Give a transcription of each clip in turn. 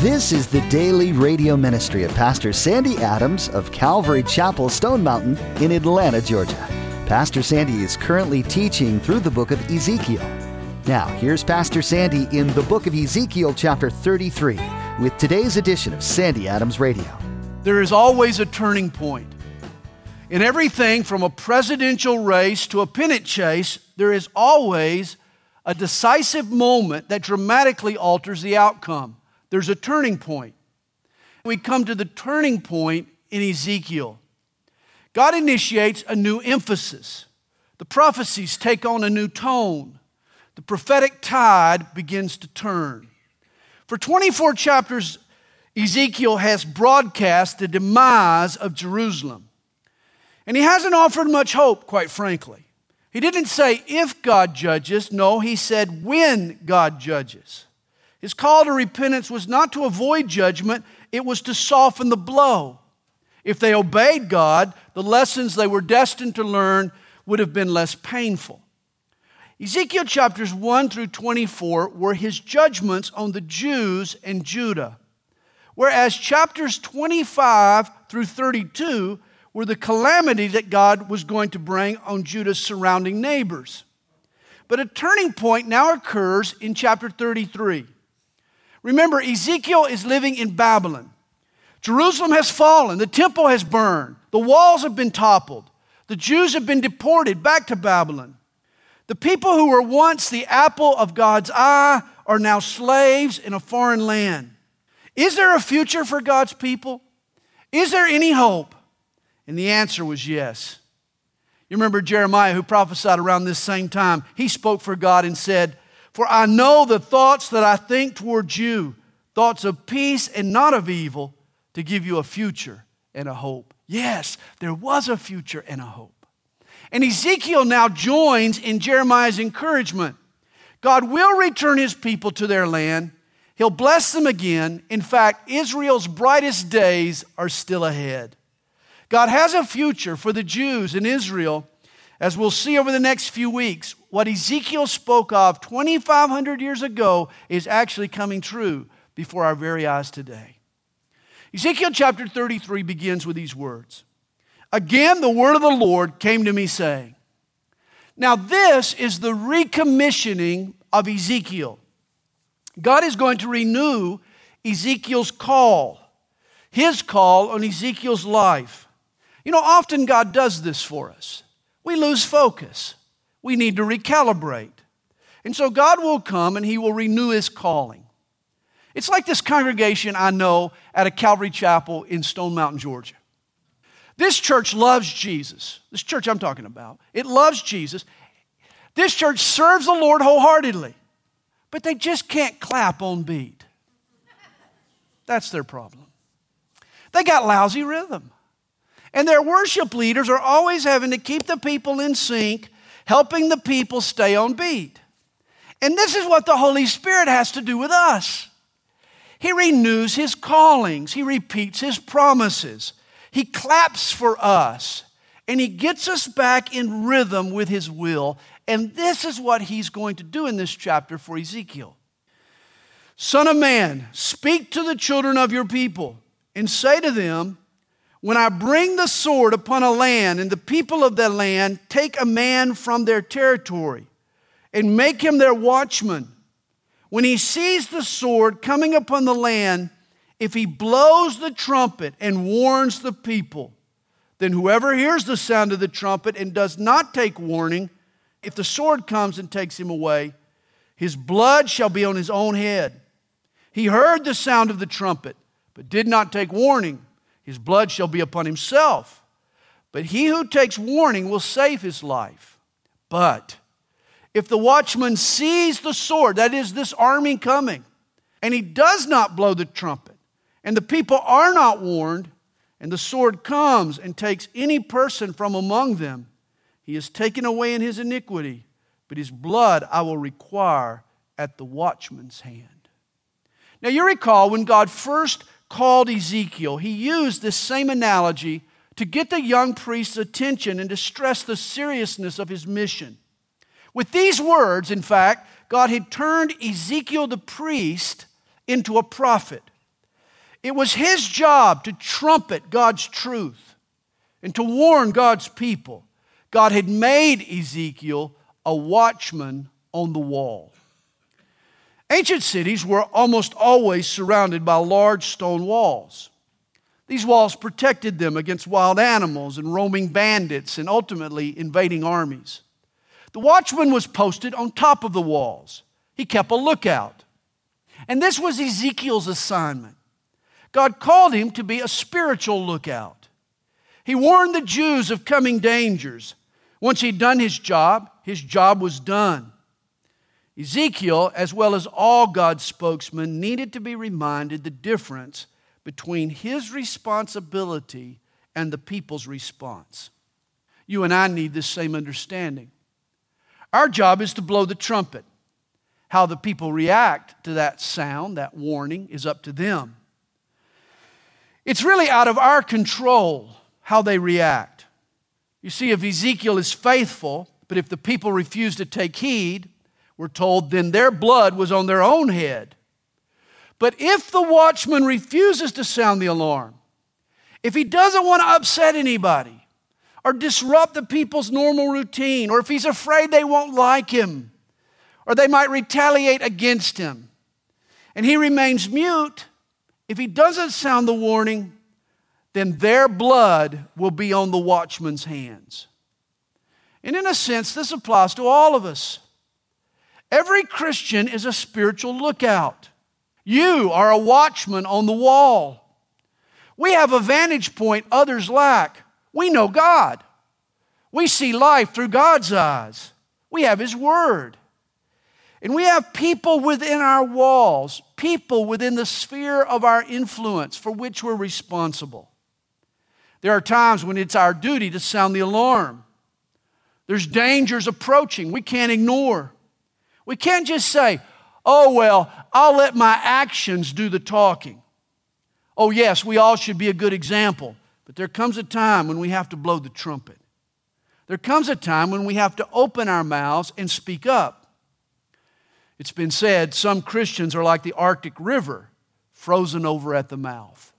This is the daily radio ministry of Pastor Sandy Adams of Calvary Chapel, Stone Mountain in Atlanta, Georgia. Pastor Sandy is currently teaching through the book of Ezekiel. Now, here's Pastor Sandy in the book of Ezekiel, chapter 33, with today's edition of Sandy Adams Radio. There is always a turning point. In everything from a presidential race to a pennant chase, there is always a decisive moment that dramatically alters the outcome. There's a turning point. We come to the turning point in Ezekiel. God initiates a new emphasis. The prophecies take on a new tone. The prophetic tide begins to turn. For 24 chapters, Ezekiel has broadcast the demise of Jerusalem. And he hasn't offered much hope, quite frankly. He didn't say if God judges. No, he said when God judges. His call to repentance was not to avoid judgment, it was to soften the blow. If they obeyed God, the lessons they were destined to learn would have been less painful. Ezekiel chapters 1 through 24 were his judgments on the Jews and Judah, whereas chapters 25 through 32 were the calamity that God was going to bring on Judah's surrounding neighbors. But a turning point now occurs in chapter 33. Remember, Ezekiel is living in Babylon. Jerusalem has fallen. The temple has burned. The walls have been toppled. The Jews have been deported back to Babylon. The people who were once the apple of God's eye are now slaves in a foreign land. Is there a future for God's people? Is there any hope? And the answer was yes. You remember Jeremiah, who prophesied around this same time. He spoke for God and said, "For I know the thoughts that I think toward you, thoughts of peace and not of evil, to give you a future and a hope." Yes, there was a future and a hope. And Ezekiel now joins in Jeremiah's encouragement. God will return his people to their land. He'll bless them again. In fact, Israel's brightest days are still ahead. God has a future for the Jews in Israel. As we'll see over the next few weeks, what Ezekiel spoke of 2,500 years ago is actually coming true before our very eyes today. Ezekiel chapter 33 begins with these words. "Again, the word of the Lord came to me saying." Now this is the recommissioning of Ezekiel. God is going to renew Ezekiel's call, his call on Ezekiel's life. You know, often God does this for us. We lose focus. We need to recalibrate. And so God will come and he will renew his calling. It's like this congregation I know at a Calvary Chapel in Stone Mountain, Georgia. This church loves Jesus. This church I'm talking about. It loves Jesus. This church serves the Lord wholeheartedly. But they just can't clap on beat. That's their problem. They got lousy rhythm. And their worship leaders are always having to keep the people in sync, helping the people stay on beat. And this is what the Holy Spirit has to do with us. He renews his callings. He repeats his promises. He claps for us. And he gets us back in rhythm with his will. And this is what he's going to do in this chapter for Ezekiel. "Son of man, speak to the children of your people and say to them, when I bring the sword upon a land, and the people of that land take a man from their territory and make him their watchman, when he sees the sword coming upon the land, if he blows the trumpet and warns the people, then whoever hears the sound of the trumpet and does not take warning, if the sword comes and takes him away, his blood shall be on his own head. He heard the sound of the trumpet, but did not take warning. His blood shall be upon himself. But he who takes warning will save his life. But if the watchman sees the sword," that is this army coming, "and he does not blow the trumpet, and the people are not warned, and the sword comes and takes any person from among them, he is taken away in his iniquity, but his blood I will require at the watchman's hand." Now you recall when God first called Ezekiel, he used this same analogy to get the young priest's attention and to stress the seriousness of his mission. With these words, in fact, God had turned Ezekiel the priest into a prophet. It was his job to trumpet God's truth and to warn God's people. God had made Ezekiel a watchman on the wall. Ancient cities were almost always surrounded by large stone walls. These walls protected them against wild animals and roaming bandits and ultimately invading armies. The watchman was posted on top of the walls. He kept a lookout. And this was Ezekiel's assignment. God called him to be a spiritual lookout. He warned the Jews of coming dangers. Once he'd done his job was done. Ezekiel, as well as all God's spokesmen, needed to be reminded the difference between his responsibility and the people's response. You and I need this same understanding. Our job is to blow the trumpet. How the people react to that sound, that warning, is up to them. It's really out of our control how they react. You see, if Ezekiel is faithful, but if the people refuse to take heed, we're told then their blood was on their own head. But if the watchman refuses to sound the alarm, if he doesn't want to upset anybody or disrupt the people's normal routine, or if he's afraid they won't like him or they might retaliate against him, and he remains mute, if he doesn't sound the warning, then their blood will be on the watchman's hands. And in a sense, this applies to all of us. Every Christian is a spiritual lookout. You are a watchman on the wall. We have a vantage point others lack. We know God. We see life through God's eyes. We have His Word. And we have people within our walls, people within the sphere of our influence for which we're responsible. There are times when it's our duty to sound the alarm. There's dangers approaching we can't ignore. We can't just say, oh, well, I'll let my actions do the talking. Oh, yes, we all should be a good example. But there comes a time when we have to blow the trumpet. There comes a time when we have to open our mouths and speak up. It's been said some Christians are like the Arctic River, frozen over at the mouth.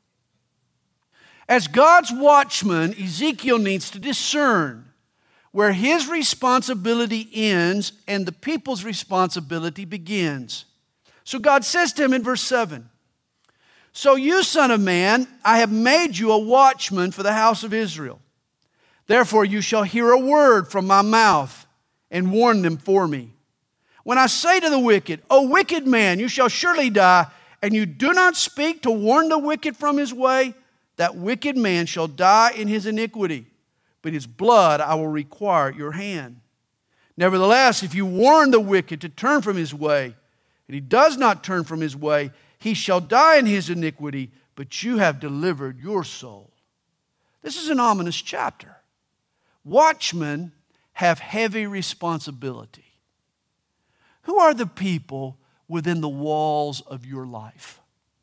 As God's watchman, Ezekiel needs to discern where his responsibility ends and the people's responsibility begins. So God says to him in verse 7, "So you, son of man, I have made you a watchman for the house of Israel. Therefore you shall hear a word from my mouth and warn them for me. When I say to the wicked, O wicked man, you shall surely die, and you do not speak to warn the wicked from his way, that wicked man shall die in his iniquity, but his blood I will require at your hand. Nevertheless, if you warn the wicked to turn from his way, and he does not turn from his way, he shall die in his iniquity, but you have delivered your soul." This is an ominous chapter. Watchmen have heavy responsibility. Who are the people within the walls of your life?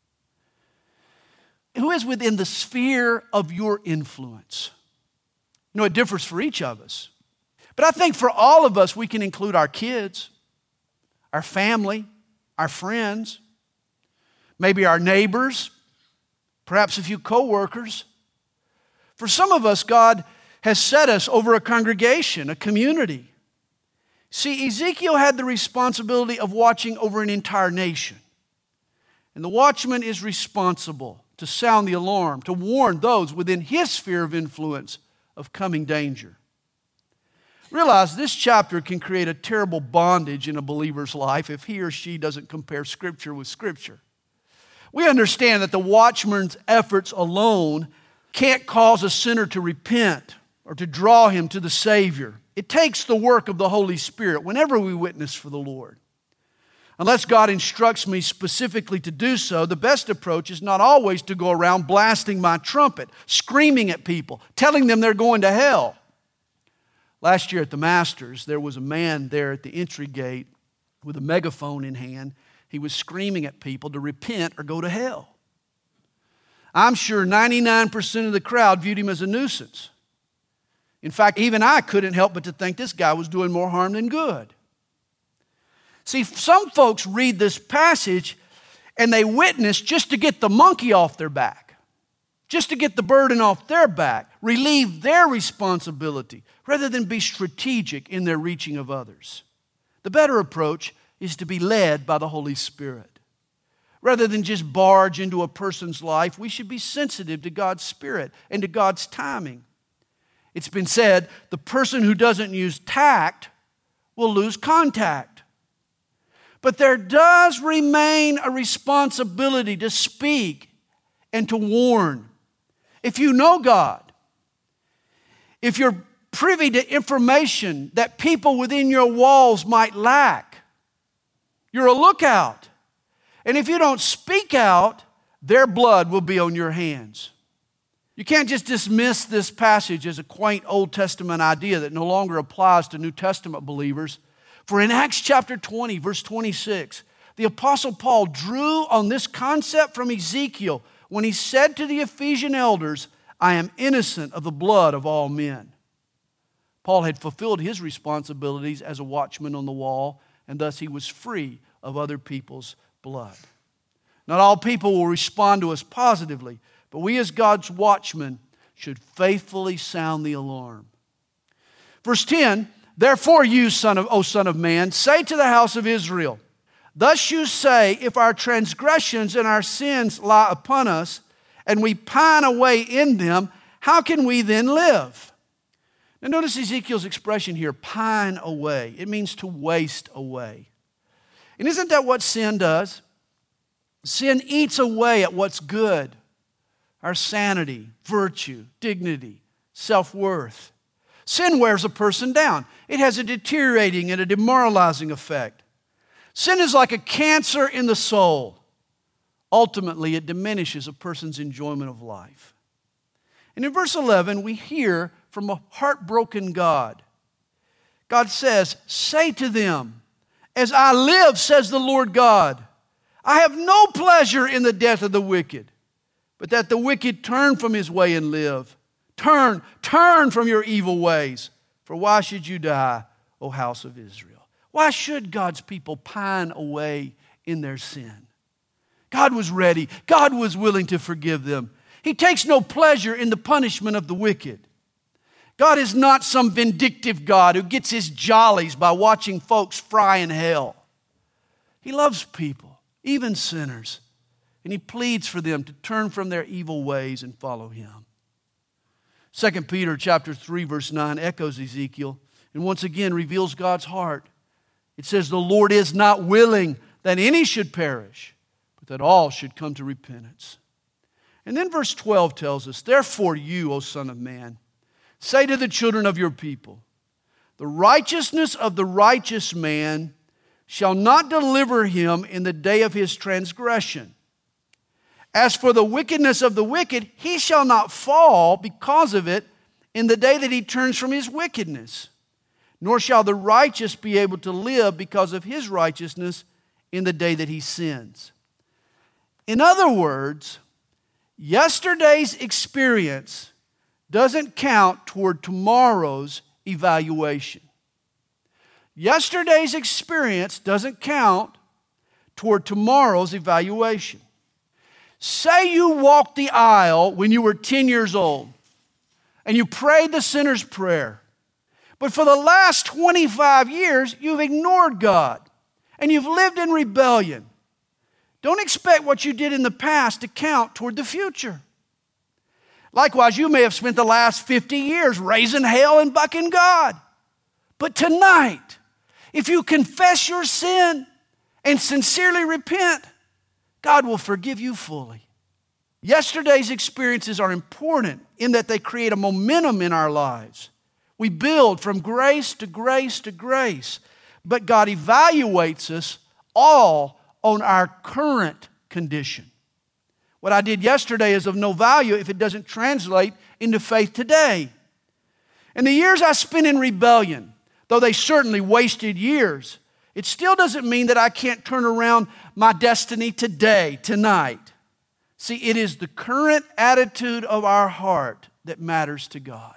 Who is within the sphere of your influence? You know, it differs for each of us. But I think for all of us, we can include our kids, our family, our friends, maybe our neighbors, perhaps a few co-workers. For some of us, God has set us over a congregation, a community. See, Ezekiel had the responsibility of watching over an entire nation. And the watchman is responsible to sound the alarm, to warn those within his sphere of influence of coming danger. Realize this chapter can create a terrible bondage in a believer's life if he or she doesn't compare Scripture with Scripture. We understand that the watchman's efforts alone can't cause a sinner to repent or to draw him to the Savior. It takes the work of the Holy Spirit whenever we witness for the Lord. Unless God instructs me specifically to do so, the best approach is not always to go around blasting my trumpet, screaming at people, telling them they're going to hell. Last year at the Masters, there was a man there at the entry gate with a megaphone in hand. He was screaming at people to repent or go to hell. I'm sure 99% of the crowd viewed him as a nuisance. In fact, even I couldn't help but to think this guy was doing more harm than good. See, some folks read this passage and they witness just to get the monkey off their back, just to get the burden off their back, relieve their responsibility, rather than be strategic in their reaching of others. The better approach is to be led by the Holy Spirit. Rather than just barge into a person's life, we should be sensitive to God's Spirit and to God's timing. It's been said, the person who doesn't use tact will lose contact. But there does remain a responsibility to speak and to warn. If you know God, if you're privy to information that people within your walls might lack, you're a lookout. And if you don't speak out, their blood will be on your hands. You can't just dismiss this passage as a quaint Old Testament idea that no longer applies to New Testament believers. For in Acts chapter 20, verse 26, the Apostle Paul drew on this concept from Ezekiel when he said to the Ephesian elders, I am innocent of the blood of all men. Paul had fulfilled his responsibilities as a watchman on the wall, and thus he was free of other people's blood. Not all people will respond to us positively, but we as God's watchmen should faithfully sound the alarm. Verse 10, therefore you, O son of man, say to the house of Israel, thus you say, if our transgressions and our sins lie upon us, and we pine away in them, how can we then live? Now notice Ezekiel's expression here, pine away. It means to waste away. And isn't that what sin does? Sin eats away at what's good. Our sanity, virtue, dignity, self-worth. Sin wears a person down. It has a deteriorating and a demoralizing effect. Sin is like a cancer in the soul. Ultimately, it diminishes a person's enjoyment of life. And in verse 11, we hear from a heartbroken God. God says, say to them, as I live, says the Lord God, I have no pleasure in the death of the wicked, but that the wicked turn from his way and live. Turn from your evil ways. For why should you die, O house of Israel? Why should God's people pine away in their sin? God was ready. God was willing to forgive them. He takes no pleasure in the punishment of the wicked. God is not some vindictive God who gets his jollies by watching folks fry in hell. He loves people, even sinners, and he pleads for them to turn from their evil ways and follow him. 2 Peter chapter 3, verse 9 echoes Ezekiel and once again reveals God's heart. It says, the Lord is not willing that any should perish, but that all should come to repentance. And then verse 12 tells us, therefore you, O son of man, say to the children of your people, the righteousness of the righteous man shall not deliver him in the day of his transgression. As for the wickedness of the wicked, he shall not fall because of it in the day that he turns from his wickedness. Nor shall the righteous be able to live because of his righteousness in the day that he sins. In other words, yesterday's experience doesn't count toward tomorrow's evaluation. Yesterday's experience doesn't count toward tomorrow's evaluation. Say you walked the aisle when you were 10 years old and you prayed the sinner's prayer. But for the last 25 years, you've ignored God and you've lived in rebellion. Don't expect what you did in the past to count toward the future. Likewise, you may have spent the last 50 years raising hell and bucking God. But tonight, if you confess your sin and sincerely repent, God will forgive you fully. Yesterday's experiences are important in that they create a momentum in our lives. We build from grace to grace to grace, but God evaluates us all on our current condition. What I did yesterday is of no value if it doesn't translate into faith today. And the years I spent in rebellion, though they certainly wasted years, it still doesn't mean that I can't turn around my destiny today, tonight. See, it is the current attitude of our heart that matters to God.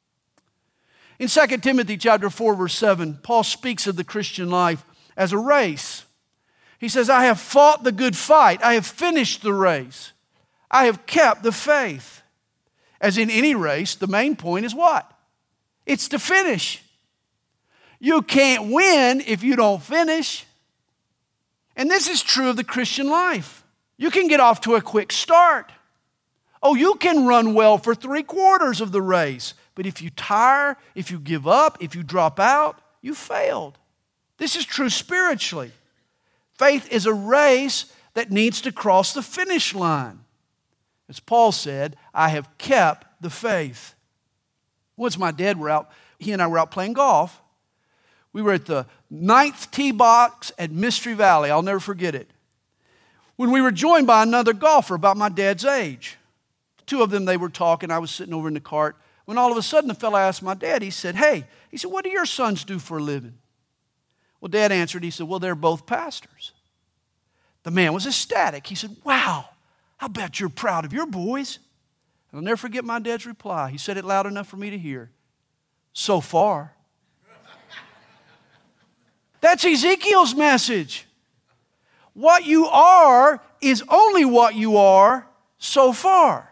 In 2 Timothy chapter 4, verse 7, Paul speaks of the Christian life as a race. He says, I have fought the good fight. I have finished the race. I have kept the faith. As in any race, the main point is what? It's to finish. You can't win if you don't finish. And this is true of the Christian life. You can get off to a quick start. Oh, you can run well for 3/4 of the race. But if you tire, if you give up, if you drop out, you failed. This is true spiritually. Faith is a race that needs to cross the finish line. As Paul said, I have kept the faith. Once my dad he and I were out playing golf. We were at the 9th tee box at Mystery Valley. I'll never forget it. When we were joined by another golfer about my dad's age. Two of them, they were talking. I was sitting over in the cart. When all of a sudden the fellow asked my dad, he said, what do your sons do for a living? Well, Dad answered, he said, well, they're both pastors. The man was ecstatic. He said, wow, I bet you're proud of your boys. I'll never forget my dad's reply. He said it loud enough for me to hear. So far. That's Ezekiel's message. What you are is only what you are so far.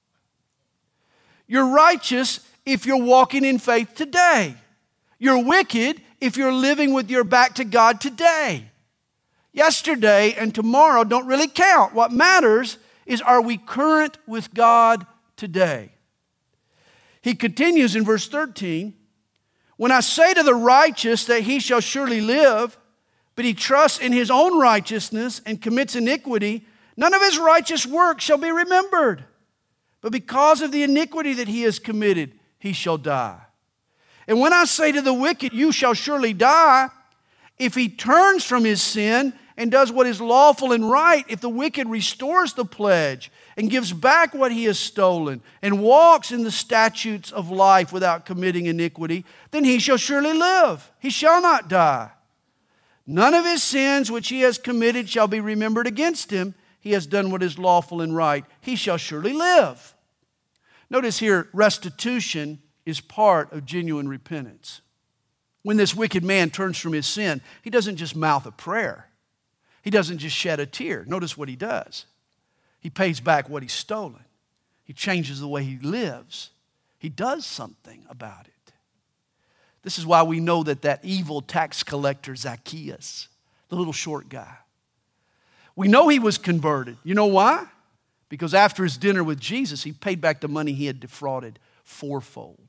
You're righteous if you're walking in faith today. You're wicked if you're living with your back to God today. Yesterday and tomorrow don't really count. What matters is, are we current with God today? He continues in verse 13, when I say to the righteous that he shall surely live, but he trusts in his own righteousness and commits iniquity, none of his righteous works shall be remembered. But because of the iniquity that he has committed, he shall die. And when I say to the wicked, you shall surely die, if he turns from his sin and does what is lawful and right, if the wicked restores the pledge and gives back what he has stolen and walks in the statutes of life without committing iniquity, then he shall surely live. He shall not die. None of his sins which he has committed shall be remembered against him. He has done what is lawful and right. He shall surely live. Notice here, restitution is part of genuine repentance. When this wicked man turns from his sin, he doesn't just mouth a prayer. He doesn't just shed a tear. Notice what he does. He pays back what he's stolen. He changes the way he lives. He does something about it. This is why we know that evil tax collector Zacchaeus, the little short guy, we know he was converted. You know why? Because after his dinner with Jesus, he paid back the money he had defrauded fourfold.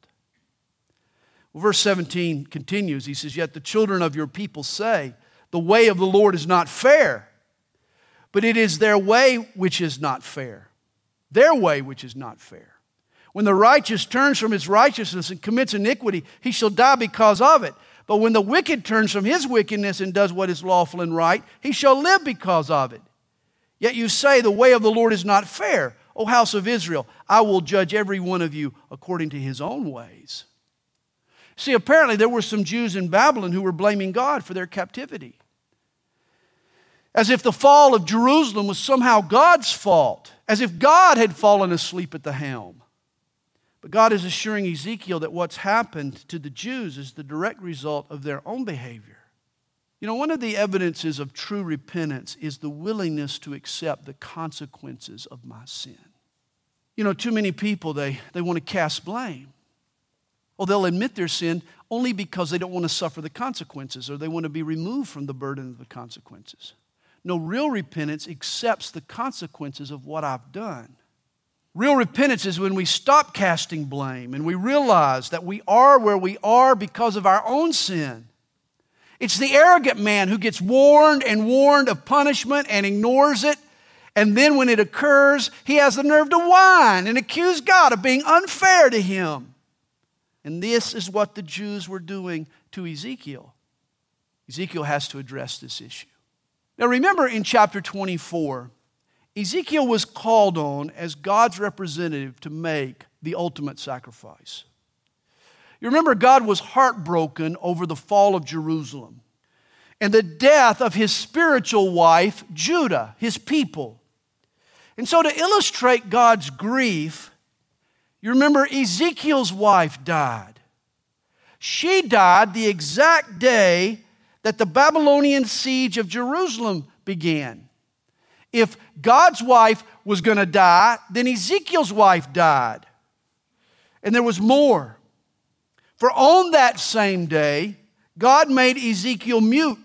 Well, verse 17 continues. He says, yet the children of your people say, the way of the Lord is not fair, but it is their way which is not fair. Their way which is not fair. When the righteous turns from his righteousness and commits iniquity, he shall die because of it. But when the wicked turns from his wickedness and does what is lawful and right, he shall live because of it. Yet you say, the way of the Lord is not fair. O house of Israel, I will judge every one of you according to his own ways. See, apparently there were some Jews in Babylon who were blaming God for their captivity. As if the fall of Jerusalem was somehow God's fault. As if God had fallen asleep at the helm. But God is assuring Ezekiel that what's happened to the Jews is the direct result of their own behavior. You know, one of the evidences of true repentance is the willingness to accept the consequences of my sin. You know, too many people, they want to cast blame. Or they'll admit their sin only because they don't want to suffer the consequences, or they want to be removed from the burden of the consequences. No, real repentance accepts the consequences of what I've done. Real repentance is when we stop casting blame and we realize that we are where we are because of our own sin. It's the arrogant man who gets warned and warned of punishment and ignores it. And then when it occurs, he has the nerve to whine and accuse God of being unfair to him. And this is what the Jews were doing to Ezekiel. Ezekiel has to address this issue. Now remember in chapter 24, Ezekiel was called on as God's representative to make the ultimate sacrifice. You remember God was heartbroken over the fall of Jerusalem and the death of his spiritual wife, Judah, his people. And so to illustrate God's grief, you remember Ezekiel's wife died. She died the exact day that the Babylonian siege of Jerusalem began. If God's wife was going to die, then Ezekiel's wife died. And there was more. For on that same day, God made Ezekiel mute.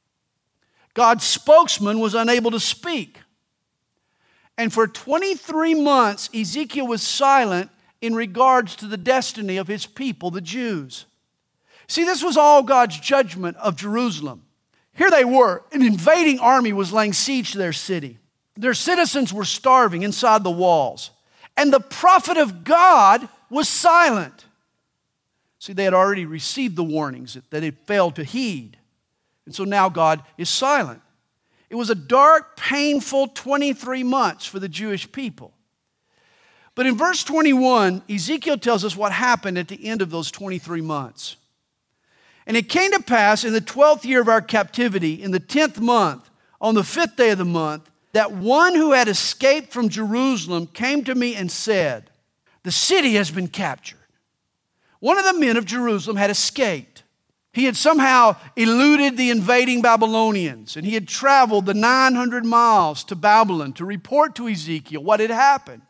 God's spokesman was unable to speak. And for 23 months, Ezekiel was silent in regards to the destiny of his people, the Jews. See, this was all God's judgment of Jerusalem. Here they were, an invading army was laying siege to their city. Their citizens were starving inside the walls. And the prophet of God was silent. See, they had already received the warnings that they failed to heed. And so now God is silent. It was a dark, painful 23 months for the Jewish people. But in verse 21, Ezekiel tells us what happened at the end of those 23 months. And it came to pass in the 12th year of our captivity, in the 10th month, on the 5th day of the month, that one who had escaped from Jerusalem came to me and said, "The city has been captured." One of the men of Jerusalem had escaped. He had somehow eluded the invading Babylonians, and he had traveled the 900 miles to Babylon to report to Ezekiel what had happened.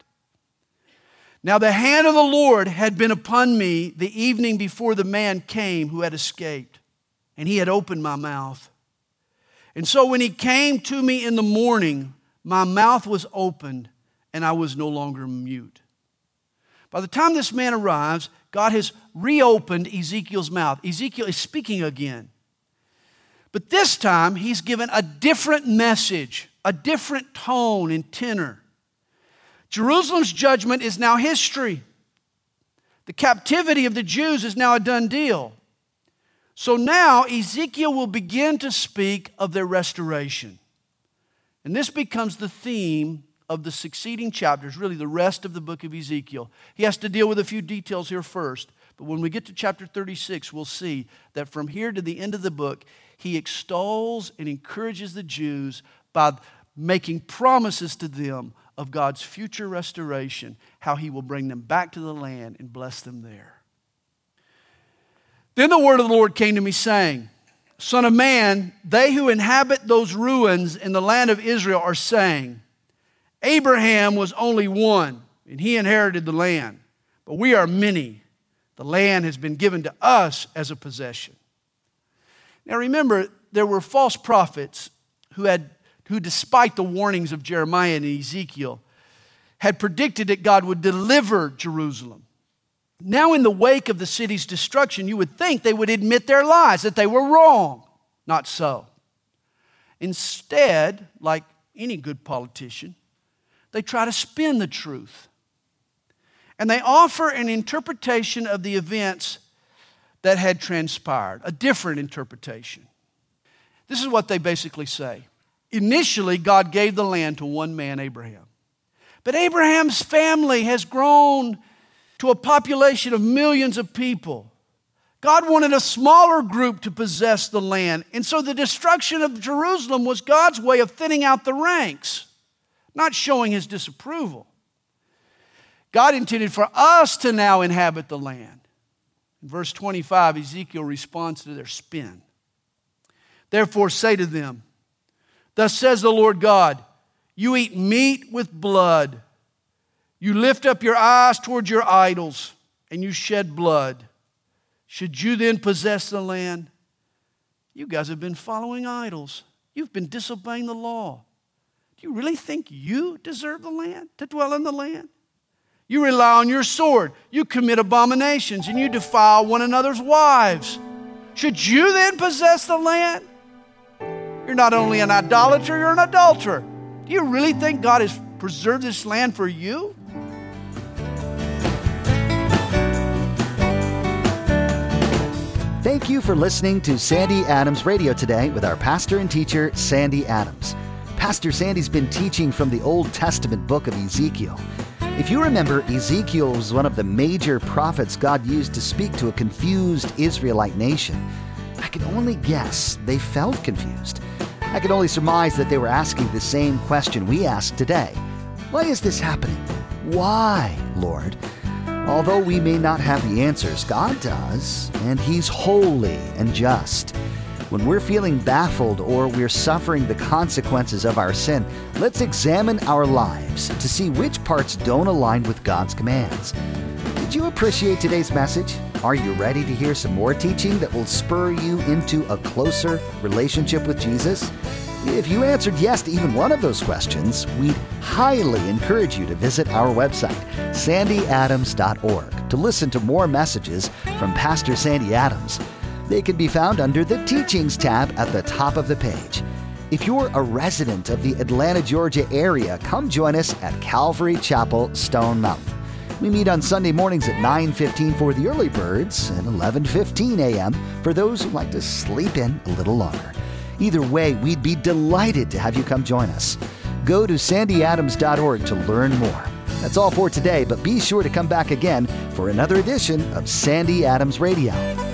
Now the hand of the Lord had been upon me the evening before the man came who had escaped, and he had opened my mouth. And so when he came to me in the morning, my mouth was opened, and I was no longer mute. By the time this man arrives, God has reopened Ezekiel's mouth. Ezekiel is speaking again. But this time, he's given a different message, a different tone and tenor. Jerusalem's judgment is now history. The captivity of the Jews is now a done deal. So now Ezekiel will begin to speak of their restoration. And this becomes the theme of the succeeding chapters, really the rest of the book of Ezekiel. He has to deal with a few details here first. But when we get to chapter 36, we'll see that from here to the end of the book, he extols and encourages the Jews by making promises to them of God's future restoration, how he will bring them back to the land and bless them there. Then the word of the Lord came to me saying, "Son of man, they who inhabit those ruins in the land of Israel are saying, Abraham was only one, and he inherited the land. But we are many. The land has been given to us as a possession." Now remember, there were false prophets who despite the warnings of Jeremiah and Ezekiel, had predicted that God would deliver Jerusalem. Now in the wake of the city's destruction, you would think they would admit their lies, that they were wrong. Not so. Instead, like any good politician, they try to spin the truth. And they offer an interpretation of the events that had transpired, a different interpretation. This is what they basically say. Initially, God gave the land to one man, Abraham. But Abraham's family has grown to a population of millions of people. God wanted a smaller group to possess the land. And so the destruction of Jerusalem was God's way of thinning out the ranks, not showing his disapproval. God intended for us to now inhabit the land. In verse 25, Ezekiel responds to their spin. "Therefore say to them, Thus says the Lord God, you eat meat with blood. You lift up your eyes toward your idols, and you shed blood. Should you then possess the land? You guys have been following idols. You've been disobeying the law. Do you really think you deserve the land, to dwell in the land? You rely on your sword. You commit abominations, and you defile one another's wives. Should you then possess the land? You're not only an idolater, you're an adulterer. Do you really think God has preserved this land for you?" Thank you for listening to Sandy Adams Radio today with our pastor and teacher, Sandy Adams. Pastor Sandy's been teaching from the Old Testament book of Ezekiel. If you remember, Ezekiel was one of the major prophets God used to speak to a confused Israelite nation. I can only guess they felt confused. I can only surmise that they were asking the same question we ask today. Why is this happening? Why, Lord? Although we may not have the answers, God does, and He's holy and just. When we're feeling baffled or we're suffering the consequences of our sin, let's examine our lives to see which parts don't align with God's commands. Did you appreciate today's message? Are you ready to hear some more teaching that will spur you into a closer relationship with Jesus? If you answered yes to even one of those questions, we'd highly encourage you to visit our website, sandyadams.org, to listen to more messages from Pastor Sandy Adams. They can be found under the Teachings tab at the top of the page. If you're a resident of the Atlanta, Georgia area, come join us at Calvary Chapel, Stone Mountain. We meet on Sunday mornings at 9:15 for the early birds and 11:15 a.m. for those who like to sleep in a little longer. Either way, we'd be delighted to have you come join us. Go to sandyadams.org to learn more. That's all for today, but be sure to come back again for another edition of Sandy Adams Radio.